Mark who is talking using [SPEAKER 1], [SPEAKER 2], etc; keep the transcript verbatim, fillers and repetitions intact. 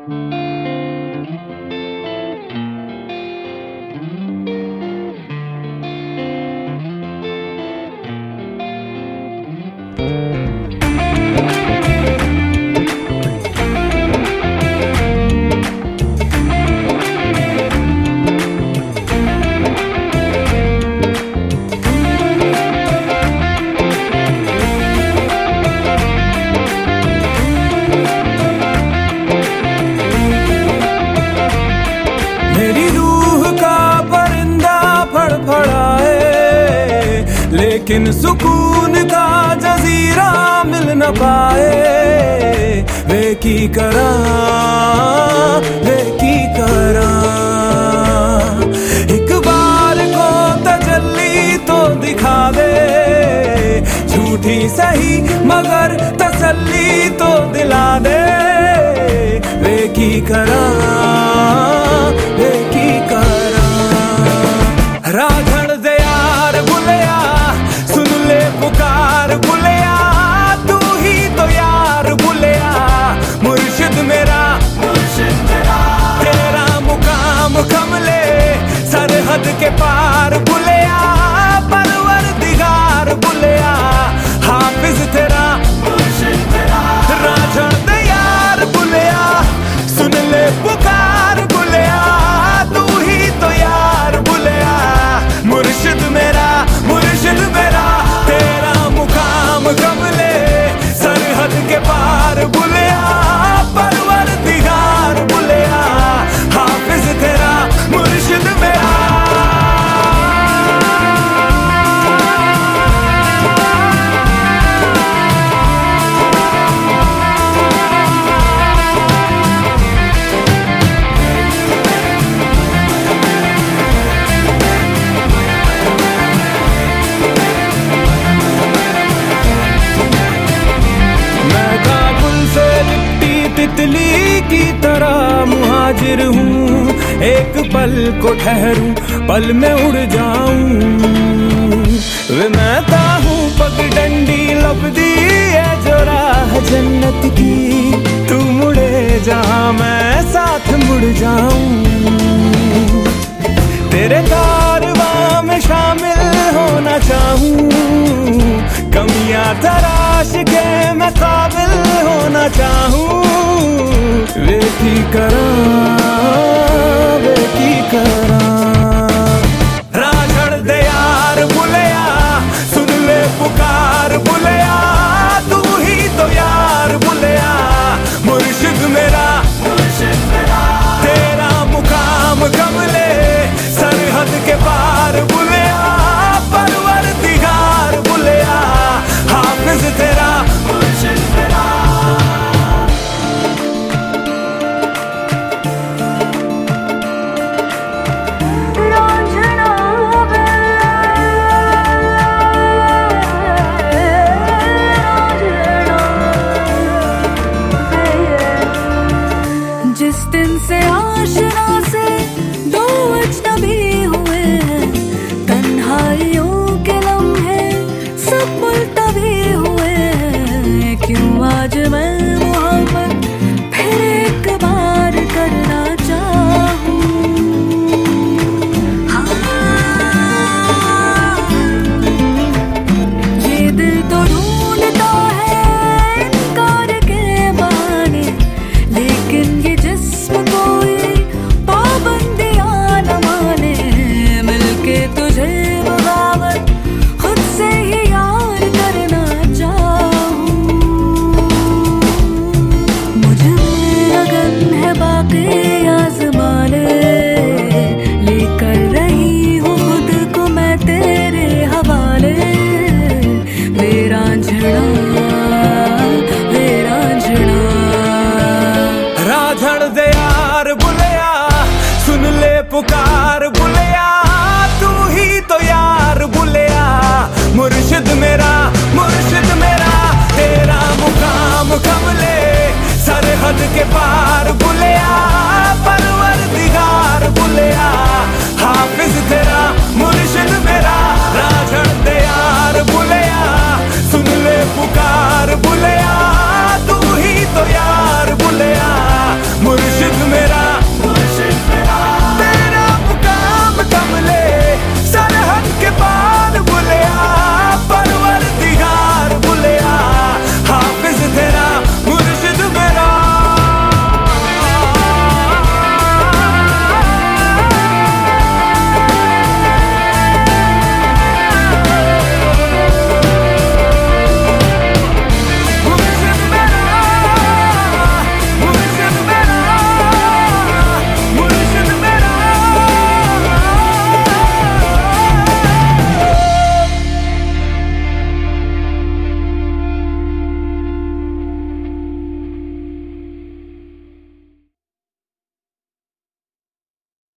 [SPEAKER 1] मेरी रूह का परिंदा फड़फड़ाए, लेकिन सुकून का जजीरा मिल न पाए। वे की करा, वे की करा, एक बार को तजल्ली तो दिखा दे, झूठी सही मगर तसल्ली तो दिला दे। वे की करा, वे की करा, राधड़ दे यार बुलिया, सुन ले पुकार बुलिया, तू ही तो यार बुलिया, मुर्शिद मेरा, मुर्शिद मेरा, तेरा मुकाम कमले सरहद के पार बुलिया, परवरदिगार बुलिया, हाफिज तेरा, मुर्शिद तेरा, राधड़ दे यार बुलिया, सुन ले पुकार बुलिया, तू ही तो यार बुलिया, मुर्शिद मेरा, मुर्शिद मेरा, तेरा मुकाम कमले सरहद के पार बुलिया, परवरदिगार बुलिया, हाफिज तेरा, मुर्शिद मेरा। तितली की तरह मुहाजिर हूँ, एक पल को ठहरूं, पल में उड़ जाऊं। वे मैं हूँ पगडंडी लपदी है जो राह जन्नत की, तू मुड़े जहाँ मैं साथ मुड़ जाऊं। तेरे कारवां में शामिल होना चाहूं, कमियां तराश के मैं काबिल होना चाहूं। वे की करा,